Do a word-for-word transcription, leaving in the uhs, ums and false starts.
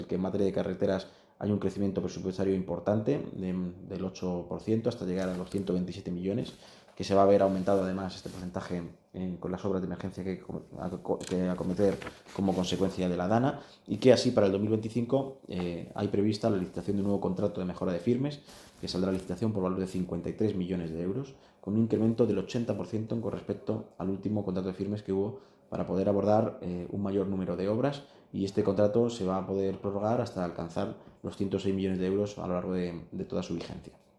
que en materia de carreteras hay un crecimiento presupuestario importante de, del ocho por ciento hasta llegar a los ciento veintisiete millones, que se va a ver aumentado además este porcentaje en, con las obras de emergencia que, que acometer como consecuencia de la DANA, y que así para el dos mil veinticinco eh, hay prevista la licitación de un nuevo contrato de mejora de firmes que saldrá a licitación por valor de cincuenta y tres millones de euros, con un incremento del ochenta por ciento con respecto al último contrato de firmes que hubo para poder abordar eh, un mayor número de obras, y este contrato se va a poder prorrogar hasta alcanzar los ciento seis millones de euros a lo largo de, de toda su vigencia.